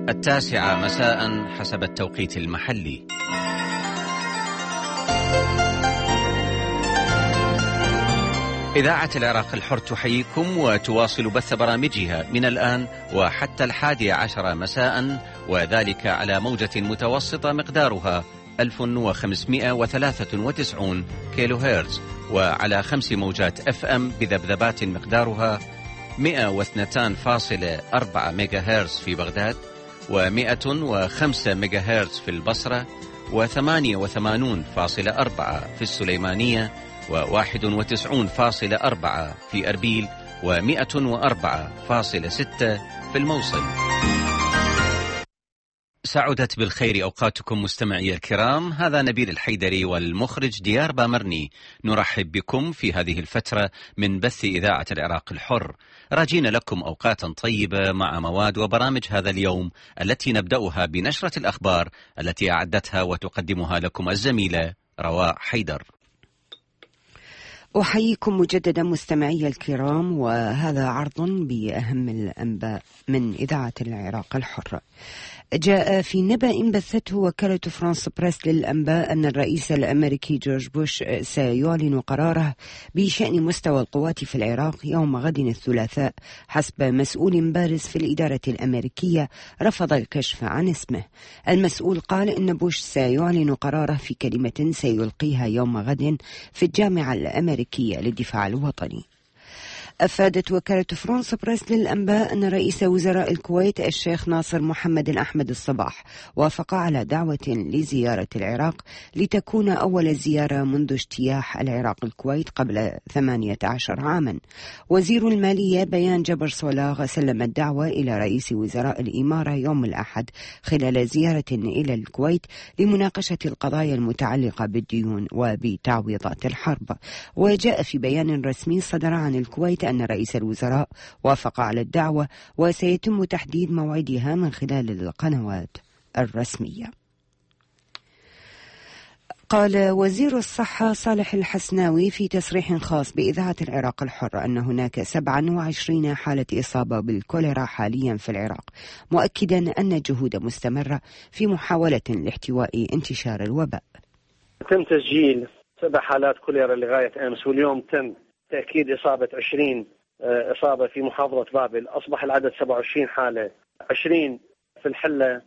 9 مساء حسب التوقيت المحلي. إذاعة العراق الحر تحييكم وتواصل بث برامجها من الآن وحتى 11 مساء، وذلك على موجة متوسطة مقدارها 1593 كيلو هرتز، وعلى 5 موجات FM بذبذبات مقدارها 102.4 ميجا هرتز في بغداد، و105 ميجا هرتز في البصرة، و88.4 في السليمانية، و91.4 في أربيل، و104.6 في الموصل. سعدت بالخير أوقاتكم مستمعي الكرام، هذا نبيل الحيدري والمخرج ديار بامرني، نرحب بكم في هذه الفترة من بث إذاعة العراق الحر، راجين لكم أوقاتا طيبة مع مواد وبرامج هذا اليوم، التي نبدأها بنشرة الأخبار التي أعدتها وتقدمها لكم الزميلة رواء حيدر. أحييكم مجددا مستمعي الكرام، وهذا عرض بأهم الأنباء من إذاعة العراق الحر. جاء في نبأ بثته وكالة فرانس بريس للأنباء أن الرئيس الأمريكي جورج بوش سيعلن قراره بشأن مستوى القوات في العراق يوم غد الثلاثاء، حسب مسؤول بارز في الإدارة الأمريكية رفض الكشف عن اسمه. المسؤول قال إن بوش سيعلن قراره في كلمة سيلقيها يوم غد في الجامعة الأمريكية للدفاع الوطني. أفادت وكالة فرانس بريس للأنباء أن رئيس وزراء الكويت الشيخ ناصر محمد أحمد الصباح وافق على دعوة لزيارة العراق لتكون أول زيارة منذ اجتياح العراق الكويت قبل 18 عاما. وزير المالية بيان جبر صولاغ سلم الدعوة إلى رئيس وزراء الإمارة يوم الأحد خلال زيارة إلى الكويت لمناقشة القضايا المتعلقة بالديون وبتعويضات الحرب. وجاء في بيان رسمي صدر عن الكويت أن رئيس الوزراء وافق على الدعوة وسيتم تحديد موعدها من خلال القنوات الرسمية. قال وزير الصحة صالح الحسناوي في تصريح خاص بإذاعة العراق الحر أن هناك 27 حالة إصابة بالكوليرا حاليا في العراق، مؤكدا أن الجهود مستمرة في محاولة لاحتواء انتشار الوباء. تم تسجيل 7 حالات كوليرا لغاية أمس، واليوم تم تأكيد إصابة 20 إصابة في محافظة بابل. أصبح العدد 27 حالة، 20 في الحلة،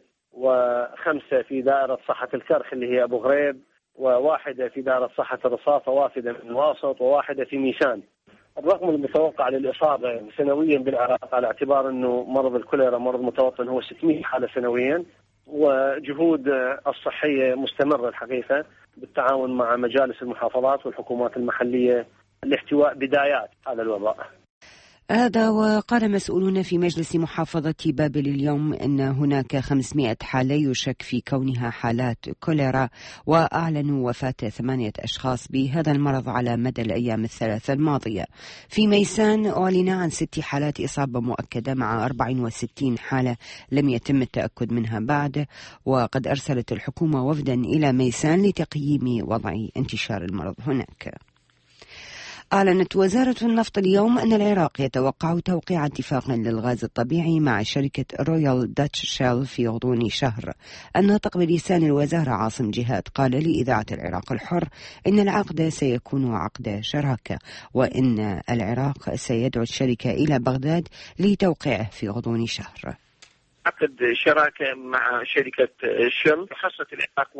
و5 في دائرة صحة الكرخ اللي هي أبو غريب، و1 في دائرة صحة الرصافة، وافدة من الواسط، و1 في ميسان. الرقم المتوقع للإصابة سنويا بالعراق على اعتبار أنه مرض الكوليرا مرض متوطن هو 600 حالة سنويا، وجهود الصحية مستمرة الحقيقة بالتعاون مع مجالس المحافظات والحكومات المحلية لاحتواء بدايات هذا الوباء. هذا وقال مسؤولون في مجلس محافظة بابل اليوم أن هناك 500 حالة يشك في كونها حالات كوليرا، وأعلنوا وفاة 8 أشخاص بهذا المرض على مدى الأيام الثلاثة الماضية. في ميسان أعلن عن 6 حالات إصابة مؤكدة مع 64 حالة لم يتم التأكد منها بعد، وقد أرسلت الحكومة وفدا إلى ميسان لتقييم وضع انتشار المرض هناك. أعلنت وزارة النفط اليوم أن العراق يتوقع توقيع اتفاق للغاز الطبيعي مع شركة رويال داتش شيل في غضون شهر. الناطق بلسان الوزارة عاصم جهاد قال لإذاعة العراق الحر إن العقد سيكون عقد شراكة، وإن العراق سيدعو الشركة إلى بغداد لتوقيعه في غضون شهر. عقد شراكة مع شركة شل، حصة العراق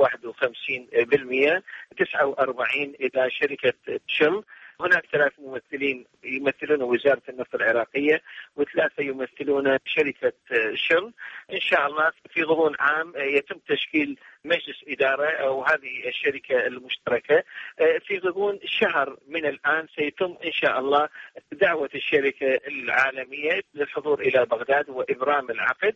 51%، 49 إذا شركة شل. هناك 3 ممثلين يمثلون وزارة النفط العراقية، و3 يمثلون شركة شل. إن شاء الله في غضون عام يتم تشكيل مجلس إدارة أو هذه الشركة المشتركة. في غضون شهر من الآن سيتم إن شاء الله دعوة الشركة العالمية للحضور إلى بغداد وإبرام العقد.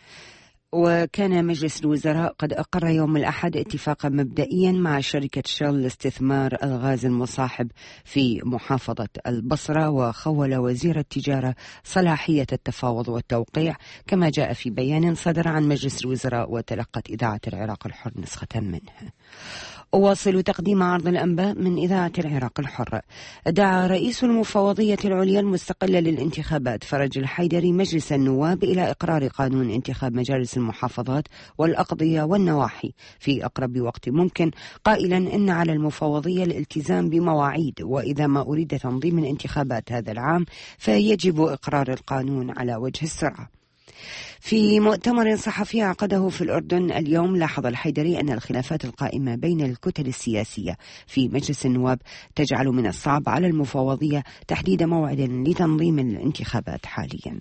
وكان مجلس الوزراء قد أقر يوم الأحد اتفاقا مبدئيا مع شركة شل لاستثمار الغاز المصاحب في محافظة البصرة، وخول وزير التجارة صلاحية التفاوض والتوقيع كما جاء في بيان صدر عن مجلس الوزراء وتلقت إذاعة العراق الحر نسخة منه. أواصل تقديم عرض الأنباء من إذاعة العراق الحر. دعا رئيس المفوضية العليا المستقلة للانتخابات فرج الحيدري مجلس النواب إلى إقرار قانون انتخاب مجالس المحافظات والأقضية والنواحي في أقرب وقت ممكن، قائلا إن على المفوضية الالتزام بمواعيد، وإذا ما أريد تنظيم الانتخابات هذا العام فيجب إقرار القانون على وجه السرعة. في مؤتمر صحفي عقده في الأردن اليوم، لاحظ الحيدري أن الخلافات القائمة بين الكتل السياسية في مجلس النواب تجعل من الصعب على المفوضية تحديد موعد لتنظيم الانتخابات حاليا.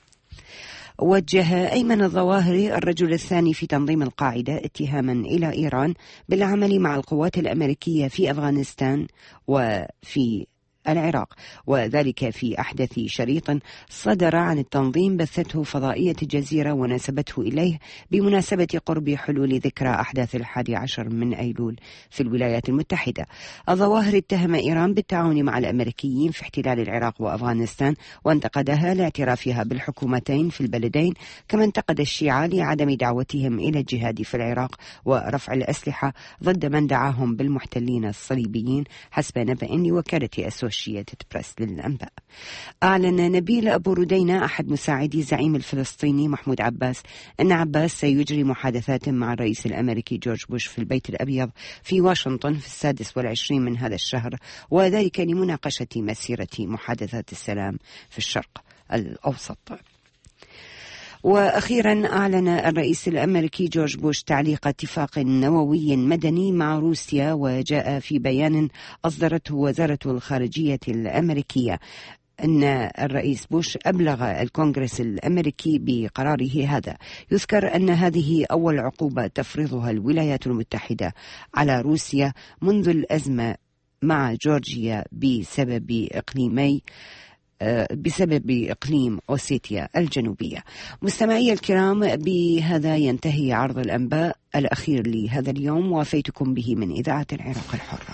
وجه أيمن الظواهري الرجل الثاني في تنظيم القاعدة اتهاما إلى إيران بالعمل مع القوات الأمريكية في أفغانستان وفي العراق، وذلك في أحدث شريط صدر عن التنظيم بثته فضائية الجزيرة ونسبته إليه بمناسبة قرب حلول ذكرى أحداث 11 من أيلول في الولايات المتحدة. الظواهر اتهم إيران بالتعاون مع الأمريكيين في احتلال العراق وأفغانستان، وانتقدها لاعترافها بالحكومتين في البلدين، كما انتقد الشيعة لعدم دعوتهم إلى الجهاد في العراق ورفع الأسلحة ضد من دعاهم بالمحتلين الصليبيين، حسب نبأ لوكالة أسوشيتد بريس للأنباء. أعلن نبيل أبو ردينة أحد مساعدي الزعيم الفلسطيني محمود عباس أن عباس سيجري محادثات مع الرئيس الأمريكي جورج بوش في البيت الأبيض في واشنطن في 26 من هذا الشهر، وذلك لمناقشة مسيرة محادثات السلام في الشرق الأوسط. وأخيرا أعلن الرئيس الأمريكي جورج بوش تعليق اتفاق نووي مدني مع روسيا، وجاء في بيان أصدرته وزارة الخارجية الأمريكية أن الرئيس بوش أبلغ الكونغرس الأمريكي بقراره هذا. يذكر أن هذه أول عقوبة تفرضها الولايات المتحدة على روسيا منذ الأزمة مع جورجيا بسبب إقليم أوسيتيا الجنوبية. مستمعي الكرام، بهذا ينتهي عرض الأنباء الأخير لهذا اليوم، وافيتكم به من إذاعة العراق الحرة.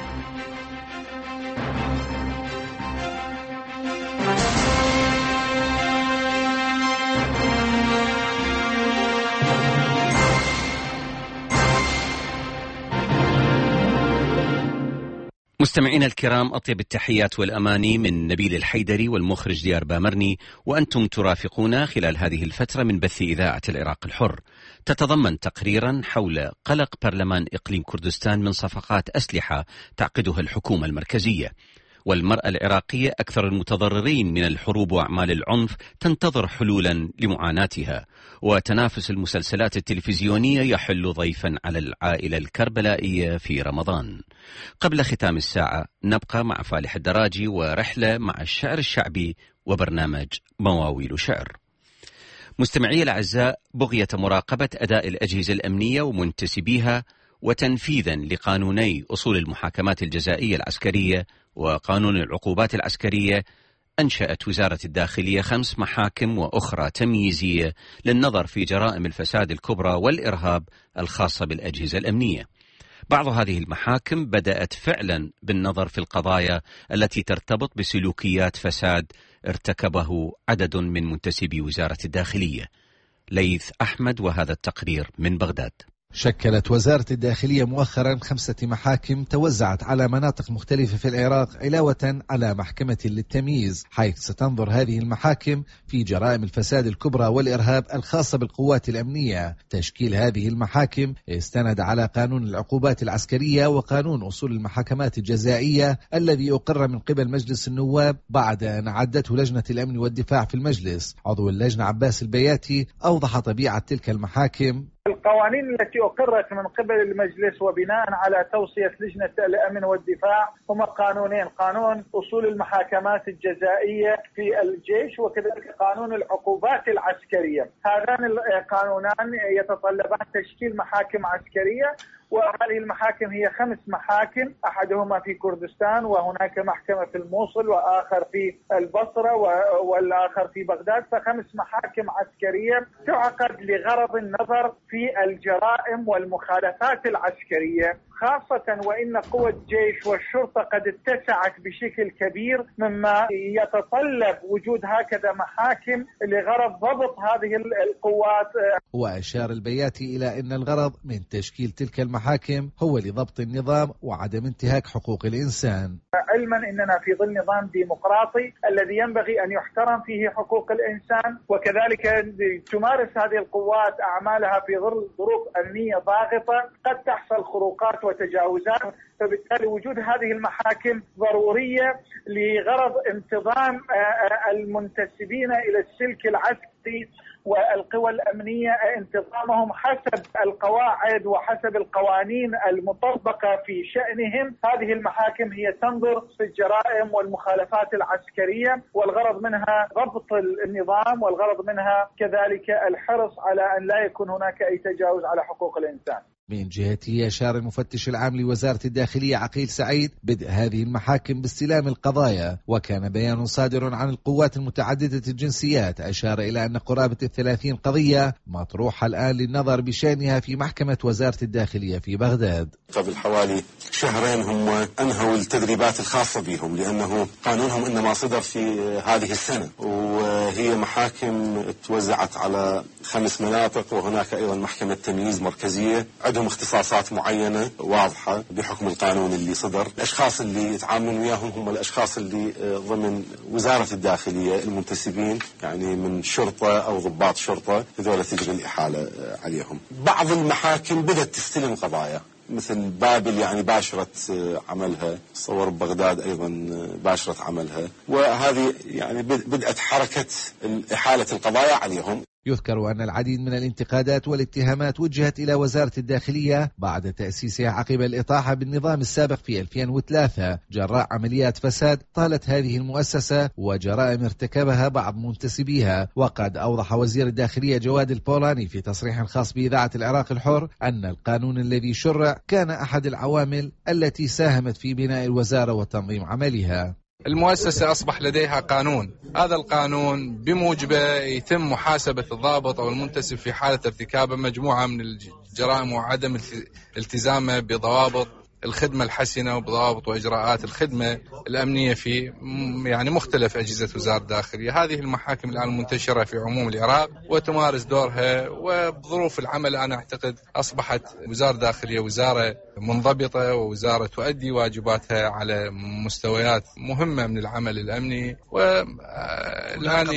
مستمعينا الكرام، أطيب التحيات والأماني من نبيل الحيدري والمخرج ديار بامرني، وأنتم ترافقونا خلال هذه الفترة من بث إذاعة العراق الحر. تتضمن تقريرا حول قلق برلمان إقليم كردستان من صفقات أسلحة تعقدها الحكومة المركزية، والمرأة العراقية أكثر المتضررين من الحروب وأعمال العنف تنتظر حلولا لمعاناتها، وتنافس المسلسلات التلفزيونية يحل ضيفا على العائلة الكربلائية في رمضان. قبل ختام الساعة نبقى مع فالح الدراجي ورحلة مع الشعر الشعبي وبرنامج مواويل شعر. مستمعي الأعزاء، بغية مراقبة أداء الأجهزة الأمنية ومنتسبيها وتنفيذا لقانوني أصول المحاكمات الجزائية العسكرية وقانون العقوبات العسكرية، أنشأت وزارة الداخلية 5 محاكم وأخرى تمييزية للنظر في جرائم الفساد الكبرى والإرهاب الخاصة بالأجهزة الأمنية. بعض هذه المحاكم بدأت فعلا بالنظر في القضايا التي ترتبط بسلوكيات فساد ارتكبه عدد من منتسبي وزارة الداخلية. ليث أحمد وهذا التقرير من بغداد. شكلت وزارة الداخلية مؤخرا 5 محاكم توزعت على مناطق مختلفة في العراق، علاوة على محكمة للتمييز، حيث ستنظر هذه المحاكم في جرائم الفساد الكبرى والإرهاب الخاصة بالقوات الأمنية. تشكيل هذه المحاكم استند على قانون العقوبات العسكرية وقانون أصول المحاكمات الجزائية الذي أقر من قبل مجلس النواب بعد أن عدته لجنة الأمن والدفاع في المجلس. عضو اللجنة عباس البياتي أوضح طبيعة تلك المحاكم. القوانين التي أقرت من قبل المجلس وبناء على توصية لجنة الأمن والدفاع هما قانونين: قانون أصول المحاكمات الجزائية في الجيش، وكذلك قانون العقوبات العسكرية. هذان القانونان يتطلبان تشكيل محاكم عسكرية، وهذه المحاكم هي 5 محاكم، أحدهما في كردستان، وهناك محكمة في الموصل، وآخر في البصرة، والآخر في بغداد. ف5 محاكم عسكرية تعقد لغرض النظر في الجرائم والمخالفات العسكرية خاصة وإن قوى الجيش والشرطة قد اتسعت بشكل كبير، مما يتطلب وجود هكذا محاكم لغرض ضبط هذه القوات. وأشار البياتي إلى أن الغرض من تشكيل تلك المحاكم هو لضبط النظام وعدم انتهاك حقوق الإنسان، علما أننا في ظل نظام ديمقراطي الذي ينبغي أن يحترم فيه حقوق الإنسان، وكذلك تمارس هذه القوات أعمالها في ظل ظروف أمنية ضاغطة قد تحصل خروقات وتجاوزات، فبالتالي وجود هذه المحاكم ضرورية لغرض انتظام المنتسبين إلى السلك العسكري والقوى الأمنية، انتظامهم حسب القواعد وحسب القوانين المطبقة في شأنهم. هذه المحاكم هي تنظر في الجرائم والمخالفات العسكرية، والغرض منها ضبط النظام، والغرض منها كذلك الحرص على أن لا يكون هناك أي تجاوز على حقوق الإنسان. من جهته أشار المفتش العام لوزارة الداخلية عقيل سعيد بدء هذه المحاكم باستلام القضايا، وكان بيان صادر عن القوات المتعددة الجنسيات أشار إلى أن قرابة 30 قضية مطروحة الآن للنظر بشأنها في محكمة وزارة الداخلية في بغداد. قبل حوالي شهرين هم أنهوا التدريبات الخاصة بهم، لأنه قانونهم إنما صدر في هذه السنة، وهي محاكم توزعت على 5 مناطق، وهناك أيضا محكمة تمييز مركزية عندهم اختصاصات معينة واضحة بحكم القانون اللي صدر. الأشخاص اللي يتعاملون وياهم هم الأشخاص اللي ضمن وزارة الداخلية المنتسبين، يعني من شرطة أو ضباط شرطة، هذول تجري الإحالة عليهم. بعض المحاكم بدأت تستلم قضايا، مثل بابل يعني باشرت عملها، صور بغداد أيضا باشرت عملها، وهذه يعني بدأت حركة إحالة القضايا عليهم. يذكر أن العديد من الانتقادات والاتهامات وجهت إلى وزارة الداخلية بعد تأسيسها عقب الإطاحة بالنظام السابق في 2003 جراء عمليات فساد طالت هذه المؤسسة وجرائم ارتكبها بعض منتسبيها. وقد أوضح وزير الداخلية جواد البولاني في تصريح خاص بإذاعة العراق الحر أن القانون الذي شرع كان أحد العوامل التي ساهمت في بناء الوزارة وتنظيم عملها. المؤسسة أصبح لديها قانون، هذا القانون بموجبه يتم محاسبة الضابط أو المنتسب في حالة ارتكابه مجموعة من الجرائم وعدم التزامه بضوابط الخدمة الحسنة وبضوابط وإجراءات الخدمة الأمنية في يعني مختلف أجهزة وزارة الداخلية. هذه المحاكم الآن منتشرة في عموم العراق وتمارس دورها، وبظروف العمل أنا أعتقد أصبحت وزارة الداخلية وزارة منضبطة ووزارة تؤدي واجباتها على مستويات مهمة من العمل الأمني. والآن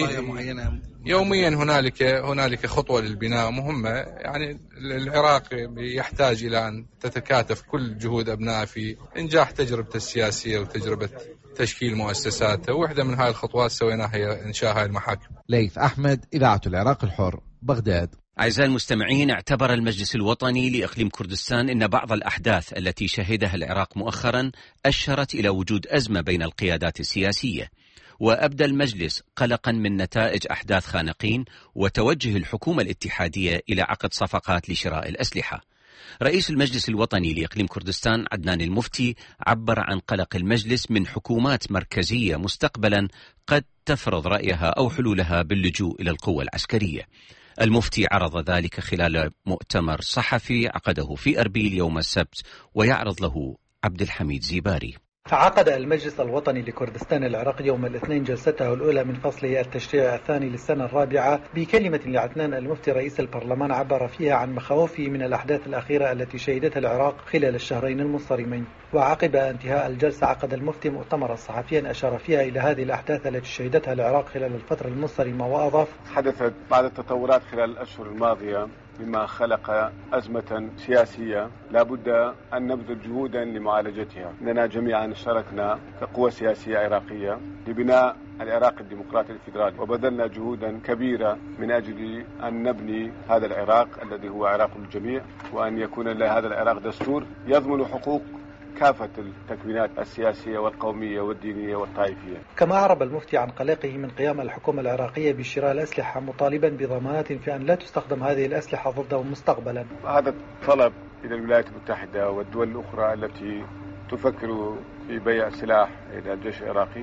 يوميا هنالك خطوة للبناء مهمة، يعني العراق يحتاج إلى أن تتكاتف كل جهود أبنائه في إنجاح تجربته السياسية وتجربة تشكيل مؤسساته، وواحدة من هذه الخطوات سويناها هي إنشاء هذه المحاكم. ليث أحمد، إذاعة العراق الحر، بغداد. أعزائي المستمعين، اعتبر المجلس الوطني لإقليم كردستان أن بعض الأحداث التي شهدها العراق مؤخرا أشرت إلى وجود أزمة بين القيادات السياسية، وأبدى المجلس قلقا من نتائج أحداث خانقين وتوجه الحكومة الاتحادية إلى عقد صفقات لشراء الأسلحة. رئيس المجلس الوطني لإقليم كردستان عدنان المفتي عبر عن قلق المجلس من حكومات مركزية مستقبلا قد تفرض رأيها أو حلولها باللجوء إلى القوة العسكرية. المفتي عرض ذلك خلال مؤتمر صحفي عقده في أربيل يوم السبت، ويعرض له عبد الحميد زيباري. عقد المجلس الوطني لكردستان العراق يوم الاثنين جلسته الأولى من فصله التشريع الثاني للسنة الرابعة بكلمة لعدنان المفتي رئيس البرلمان عبر فيها عن مخاوفه من الأحداث الأخيرة التي شهدتها العراق خلال الشهرين المنصرمين. وعقب انتهاء الجلسة عقد المفتي مؤتمرا صحفيا أشار فيها إلى هذه الأحداث التي شهدتها العراق خلال الفترة المنصرمة، وأضاف: حدثت بعد التطورات خلال الأشهر الماضية مما خلق أزمة سياسية لا بد أن نبذل جهودا لمعالجتها. إننا جميعا اشتركنا كقوى سياسية عراقية لبناء العراق الديمقراطي الفيدرالي، وبذلنا جهودا كبيرة من أجل أن نبني هذا العراق الذي هو عراق الجميع، وأن يكون لهذا العراق دستور يضمن حقوق كافة التكوينات السياسية والقومية والدينية والطائفية. كما أعرب المفتي عن قلقه من قيام الحكومة العراقية بشراء الأسلحة، مطالبا بضمانات في أن لا تستخدم هذه الأسلحة ضدهم مستقبلا. هذا طلب إلى الولايات المتحدة والدول الأخرى التي تفكر في بيع سلاح إلى الجيش العراقي.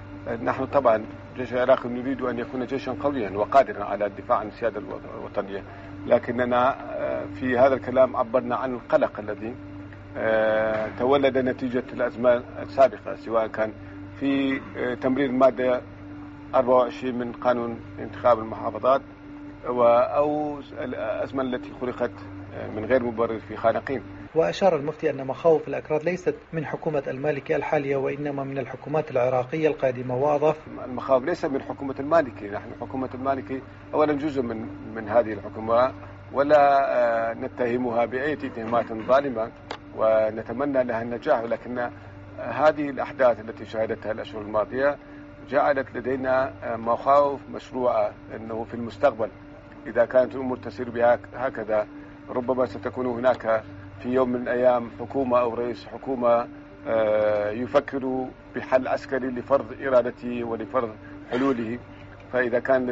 نحن طبعا الجيش العراقي نريد أن يكون جيشا قويا وقادرا على الدفاع عن السيادة الوطنية، لكننا في هذا الكلام عبرنا عن القلق الذي تولد نتيجة الأزمة السابقة، سواء كان في تمرير المادة 24 من قانون انتخاب المحافظات أو الأزمة التي خلقت من غير مبرر في خانقين. وأشار المفتي أن مخاوف الأكراد ليست من حكومة المالكي الحالية وإنما من الحكومات العراقية القادمة، وأضاف: المخاوف ليس من حكومة المالكي، نحن حكومة المالكي أولا جزء من هذه الحكومة ولا نتهمها بأي اتهامات ظالمة ونتمنى لها النجاح، ولكن هذه الأحداث التي شهدتها الأشهر الماضية جعلت لدينا مخاوف مشروعة أنه في المستقبل إذا كانت الأمور تسير بهكذا ربما ستكون هناك في يوم من الأيام حكومة أو رئيس حكومة يفكر بحل عسكري لفرض إرادته ولفرض حلوله، فإذا كان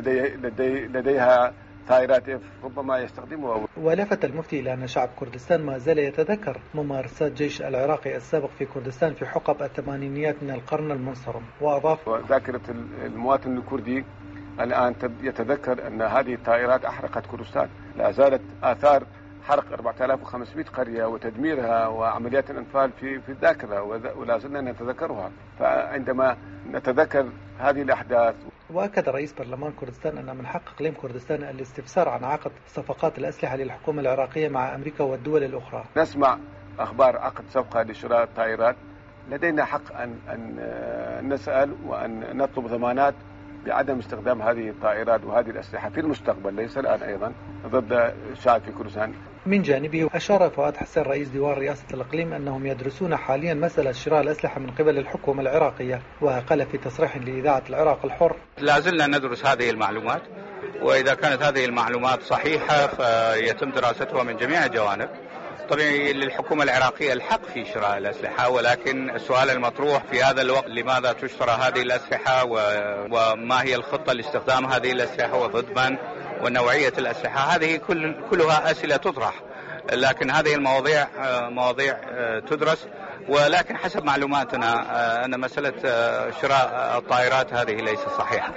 لديها طائرات ربما يستخدمها. ولفت المفتي إلى أن شعب كردستان ما زال يتذكر ممارسات جيش العراقي السابق في كردستان في حقب الثمانينيات من القرن المنصرم، وأضاف: ذاكرة المواطن الكردي الآن يتذكر أن هذه الطائرات أحرقت كردستان، لا زالت آثار حرق 4500 قرية وتدميرها وعمليات الأنفال في الذاكرة ولا زلنا نتذكرها. فعندما نتذكر هذه الأحداث. وأكد رئيس برلمان كردستان أن من حق إقليم كردستان الاستفسار عن عقد صفقات الأسلحة للحكومة العراقية مع أمريكا والدول الأخرى. نسمع أخبار عقد صفقة لشراء الطائرات، لدينا حق أن نسأل وأن نطلب ضمانات بعدم استخدام هذه الطائرات وهذه الأسلحة في المستقبل، ليس الآن أيضا، ضد الشعب في كردستان. من جانبه أشار فؤاد حسين رئيس ديوان رئاسة الإقليم أنهم يدرسون حاليا مسألة شراء الأسلحة من قبل الحكومة العراقية، وقال في تصريح لإذاعة العراق الحر: لا زلنا ندرس هذه المعلومات، وإذا كانت هذه المعلومات صحيحة فيتم دراستها من جميع الجوانب. طبيعي للحكومة العراقية الحق في شراء الأسلحة، ولكن السؤال المطروح في هذا الوقت لماذا تشترى هذه الأسلحة وما هي الخطة لاستخدام هذه الأسلحة وضد من ونوعية الأسلحة، هذه كلها أسئلة تطرح، لكن هذه المواضيع مواضيع تدرس. ولكن حسب معلوماتنا أن مسألة شراء الطائرات هذه ليست صحيحة.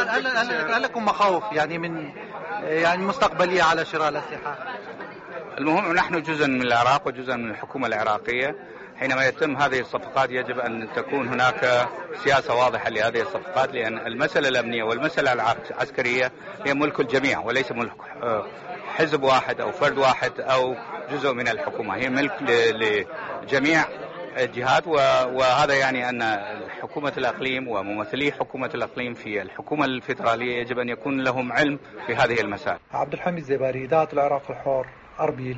هل لكم مخاوف يعني مستقبلية على شراء الأسلحة؟ المهم نحن جزء من العراق وجزء من الحكومة العراقية. حينما يتم هذه الصفقات يجب أن تكون هناك سياسة واضحة لهذه الصفقات، لأن المسألة الأمنية والمسألة العسكرية هي ملك الجميع وليس ملك حزب واحد أو فرد واحد أو جزء من الحكومة، هي ملك لجميع الجهات. وهذا يعني أن حكومة الإقليم وممثلي حكومة الإقليم في الحكومة الفيدرالية يجب أن يكون لهم علم في هذه المسائل. عبد الحميد زباري، إذاعة العراق الحر، أربيل.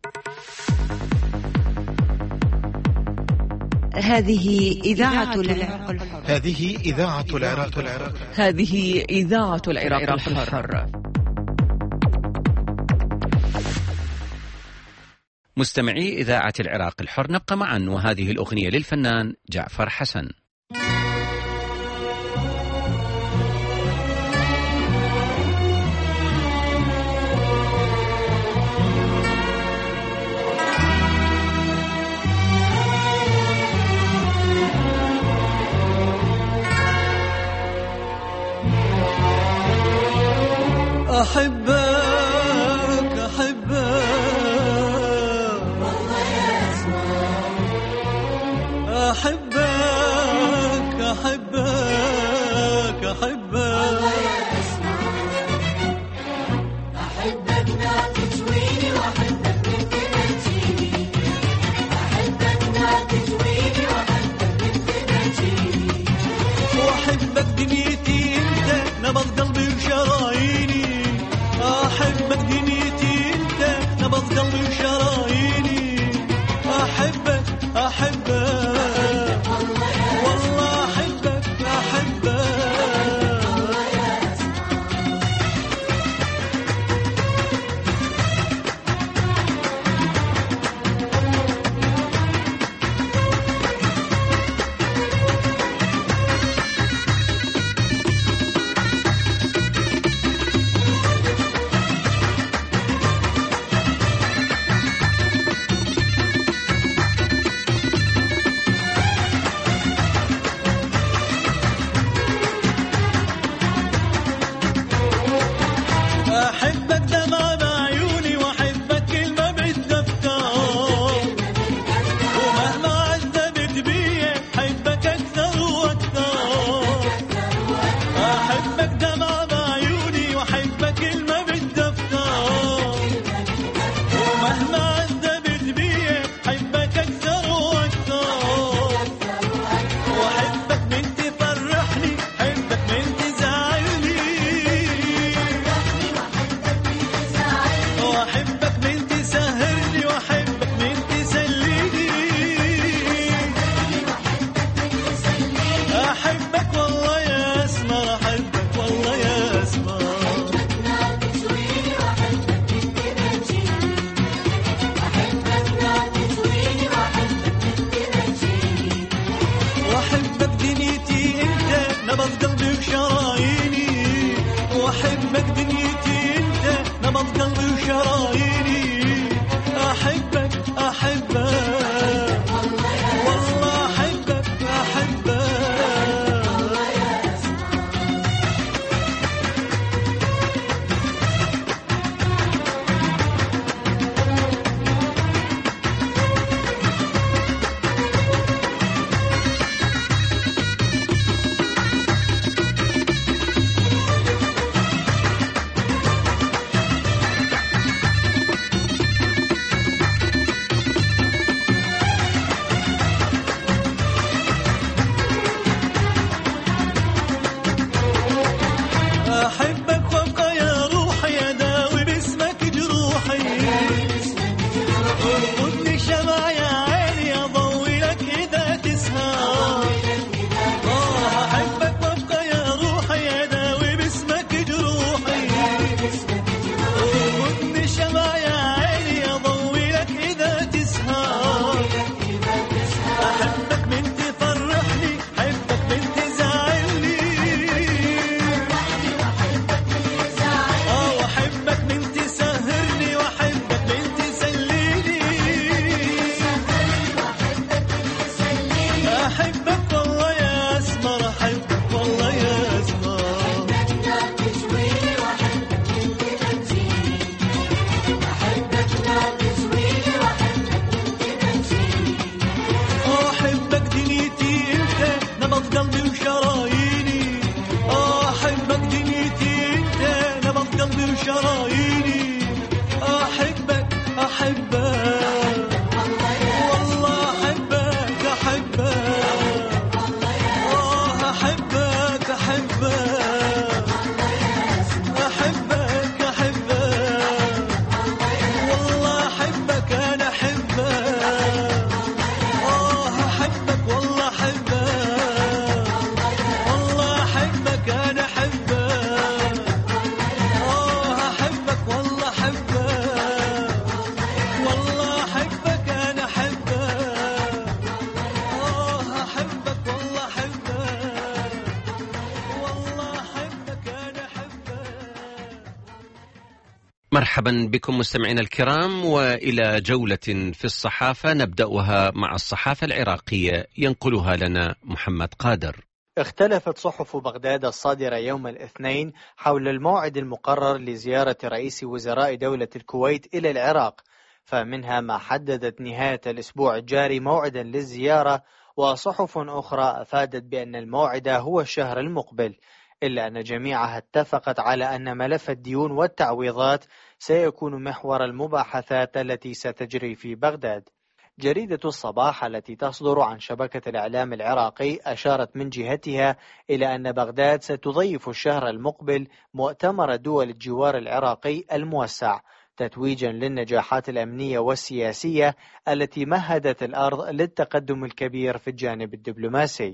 هذه إذاعة العراق الحر. هذه إذاعة العراق الحر. هذه إذاعة العراق الحر. مستمعي إذاعة العراق الحر، نبقى معا وهذه الأغنية للفنان جعفر حسن. أحبك أحبك والله يا أسمع، أحبك أحبك أحبك والله يا أسمع، أحبك لا تجويني وأحبك من تنجيني، أحبك لا تجويني وأحبك من تنجيني، وأحبك دنيتي أنت نبض قلبي وشراييني، أحبك دنيتي أنت نبض قلبي وشراييني، أحبك أحبك والله أحبك أحبك. أحبك دمع بعيوني وأحبك كلمة بالدفتر، أحبك دنيتي أنت نبض قلبي وشراييني أحبك أحبك والله أحبك أحبك أحبك وابقى يا روحي أداوي باسمك جروحي خذني شمع يا عيني أضوي لك إذا تسهر أحبك وابقى يا روحي أداوي باسمك جروحي خذني شمع يا عيني أضوي لك إذا تسهر أحبك من تفرحني أحبك من تزعلني وأحبك من تسهرني وأحبك من تسليني أحبك والله يا أسمر أحبك والله يا أسمر أحبك دنيتي أنت نبض قلبي وشراييني أحبك دنيتي أنت نبض قلبي وشراييني أحبك أحبك والله أحبك أحبك أحبك أحبك أحبك أحبك والله أحبك أنا أحبك أحبك والله أحبك والله أحبك أنا أحبك أحبك والله أحبك والله أحبك أنا أحبك أحبك والله أحبك والله أحبك أنا أحبك. مرحبا بكم مستمعينا الكرام، وإلى جولة في الصحافة نبدأها مع الصحافة العراقية ينقلها لنا محمد قادر. اختلفت صحف بغداد الصادرة يوم الاثنين حول الموعد المقرر لزيارة رئيس وزراء دولة الكويت إلى العراق، فمنها ما حددت نهاية الأسبوع الجاري موعدا للزيارة، وصحف أخرى أفادت بأن الموعد هو الشهر المقبل، إلا أن جميعها اتفقت على أن ملف الديون والتعويضات سيكون محور المباحثات التي ستجري في بغداد. جريدة الصباح التي تصدر عن شبكة الإعلام العراقي أشارت من جهتها إلى أن بغداد ستضيف الشهر المقبل مؤتمر دول الجوار العراقي الموسع، تتويجا للنجاحات الأمنية والسياسية التي مهدت الأرض للتقدم الكبير في الجانب الدبلوماسي.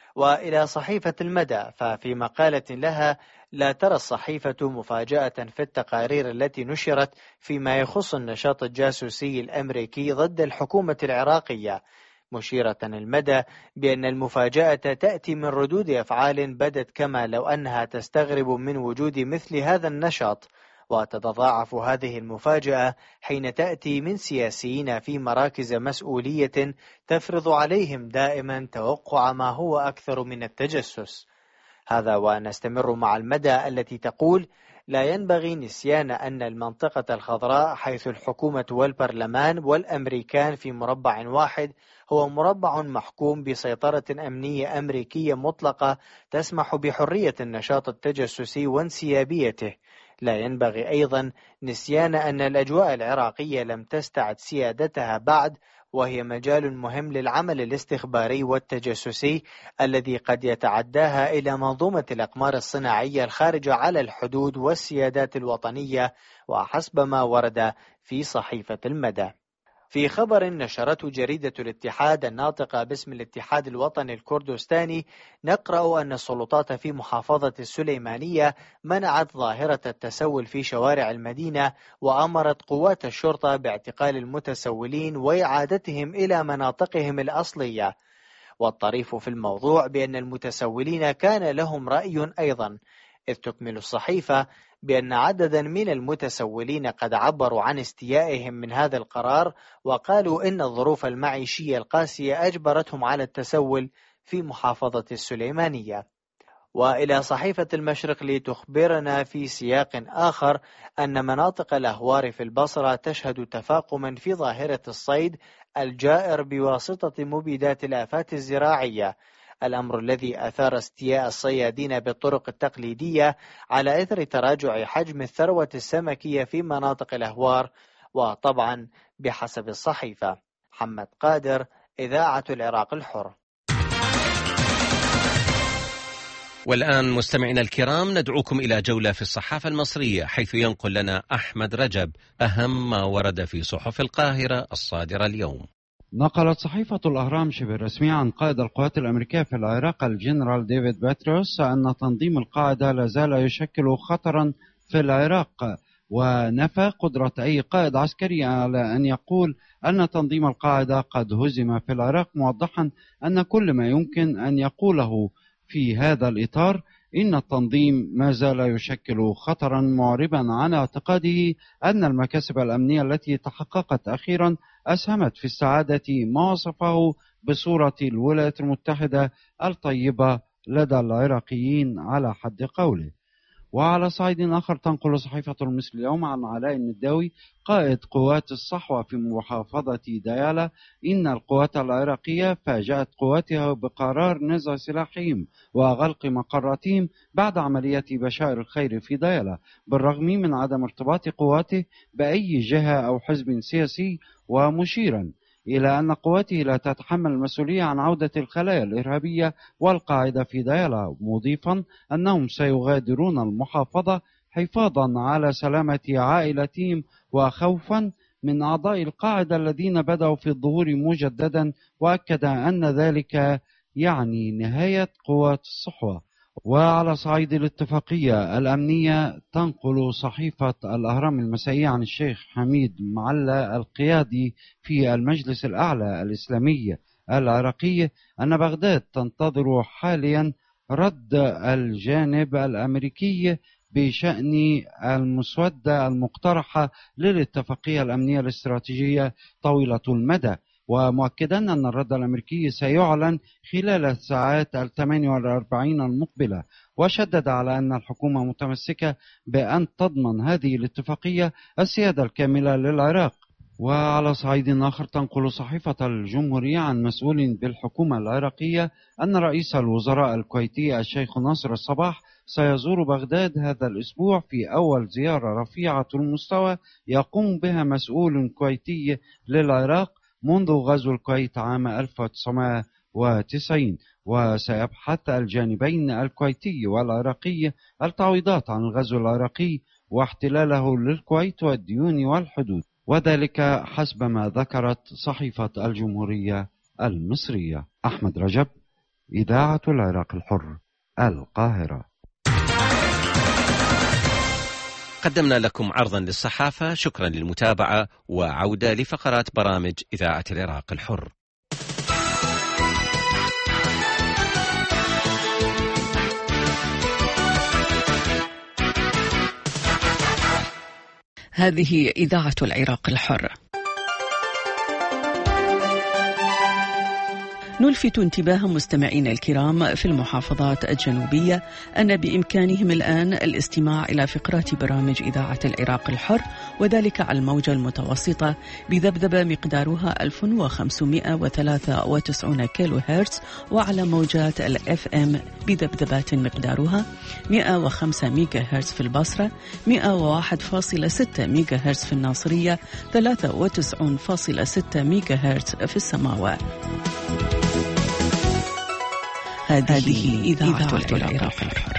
وإلى صحيفة المدى، ففي مقالة لها لا ترى الصحيفة مفاجأة في التقارير التي نشرت فيما يخص النشاط الجاسوسي الأمريكي ضد الحكومة العراقية، مشيرة المدى بأن المفاجأة تأتي من ردود أفعال بدت كما لو أنها تستغرب من وجود مثل هذا النشاط، وتتضاعف هذه المفاجأة حين تأتي من سياسيين في مراكز مسؤولية تفرض عليهم دائما توقع ما هو أكثر من التجسس. هذا ونستمر مع المدى التي تقول لا ينبغي نسيان أن المنطقة الخضراء حيث الحكومة والبرلمان والأمريكان في مربع واحد هو مربع محكوم بسيطرة أمنية أمريكية مطلقة تسمح بحرية النشاط التجسسي وانسيابيته. لا ينبغي أيضا نسيان أن الأجواء العراقية لم تستعد سيادتها بعد، وهي مجال مهم للعمل الاستخباري والتجسسي الذي قد يتعداها إلى منظومة الأقمار الصناعية الخارجة على الحدود والسيادات الوطنية، وحسب ما ورد في صحيفة المدى. في خبر نشرته جريدة الاتحاد الناطقة باسم الاتحاد الوطني الكردستاني، نقرأ أن السلطات في محافظة السليمانية منعت ظاهرة التسول في شوارع المدينة، وأمرت قوات الشرطة باعتقال المتسولين وإعادتهم إلى مناطقهم الأصلية. والطريف في الموضوع بأن المتسولين كان لهم رأي أيضا، إذ تكمل الصحيفة بأن عددا من المتسولين قد عبروا عن استيائهم من هذا القرار، وقالوا إن الظروف المعيشية القاسية أجبرتهم على التسول في محافظة السليمانية. وإلى صحيفة المشرق لتخبرنا في سياق آخر أن مناطق الأهوار في البصرة تشهد تفاقما في ظاهرة الصيد الجائر بواسطة مبيدات الآفات الزراعية، الأمر الذي أثار استياء الصيادين بالطرق التقليدية على إثر تراجع حجم الثروة السمكية في مناطق الأهوار. وطبعا بحسب الصحيفة. محمد قادر، إذاعة العراق الحر. والآن مستمعينا الكرام ندعوكم إلى جولة في الصحافة المصرية، حيث ينقل لنا أحمد رجب أهم ما ورد في صحف القاهرة الصادرة اليوم. نقلت صحيفة الأهرام شبه رسميا عن قائد القوات الأمريكية في العراق الجنرال ديفيد باتروس أن تنظيم القاعدة لازال يشكل خطرا في العراق، ونفى قدرة أي قائد عسكري على أن يقول أن تنظيم القاعدة قد هزم في العراق، موضحا أن كل ما يمكن أن يقوله في هذا الإطار إن التنظيم ما زال يشكل خطرا، معربا عن اعتقاده أن المكاسب الأمنية التي تحققت أخيرا أسهمت في استعادة ما وصفه بصورة الولايات المتحدة الطيبة لدى العراقيين على حد قوله. وعلى صعيد آخر تنقل صحيفة المصري اليوم عن علاء النداوي قائد قوات الصحوة في محافظة ديالى إن القوات العراقية فاجأت قواتها بقرار نزع سلاحهم وغلق مقراتهم بعد عملية بشائر الخير في ديالى، بالرغم من عدم ارتباط قواته بأي جهة أو حزب سياسي، ومشيرا إلى أن قواته لا تتحمل المسؤولية عن عودة الخلايا الإرهابية والقاعدة في ديالى، مضيفا أنهم سيغادرون المحافظة حفاظا على سلامة عائلتهم وخوفا من أعضاء القاعدة الذين بدأوا في الظهور مجددا، وأكد أن ذلك يعني نهاية قوات الصحوة. وعلى صعيد الاتفاقية الأمنية تنقل صحيفة الأهرام المسائية عن الشيخ حميد معلى القيادي في المجلس الأعلى الإسلامي العراقي أن بغداد تنتظر حاليا رد الجانب الأمريكي بشأن المسودة المقترحة للاتفاقية الأمنية الاستراتيجية طويلة المدى، ومؤكدا أن الرد الأمريكي سيعلن خلال الساعات 48 المقبلة، وشدد على أن الحكومة متمسكة بأن تضمن هذه الاتفاقية السيادة الكاملة للعراق. وعلى صعيد آخر تنقل صحيفة الجمهورية عن مسؤول بالحكومة العراقية أن رئيس الوزراء الكويتي الشيخ ناصر الصباح سيزور بغداد هذا الأسبوع في أول زيارة رفيعة المستوى يقوم بها مسؤول كويتي للعراق منذ غزو الكويت عام 1990، وسيبحث الجانبين الكويتي والعراقي التعويضات عن الغزو العراقي واحتلاله للكويت والديون والحدود، وذلك حسب ما ذكرت صحيفة الجمهورية المصرية. أحمد رجب، إذاعة العراق الحر، القاهرة. قدمنا لكم عرضا للصحافة، شكرا للمتابعة، وعودة لفقرات برامج إذاعة العراق الحر. هذه إذاعة العراق الحر. نلفت انتباه مستمعينا الكرام في المحافظات الجنوبية أن بإمكانهم الآن الاستماع إلى فقرات برامج إذاعة العراق الحر، وذلك على الموجة المتوسطة بذبذبة مقدارها 1593 كيلو هرتز، وعلى موجات الأف أم بذبذبات مقدارها 105 ميجا هرتز في البصرة، 101.6 ميجا هرتز في الناصرية، 93.6 ميجا هرتز في السماوة. هذه إذاعة العراق الحر.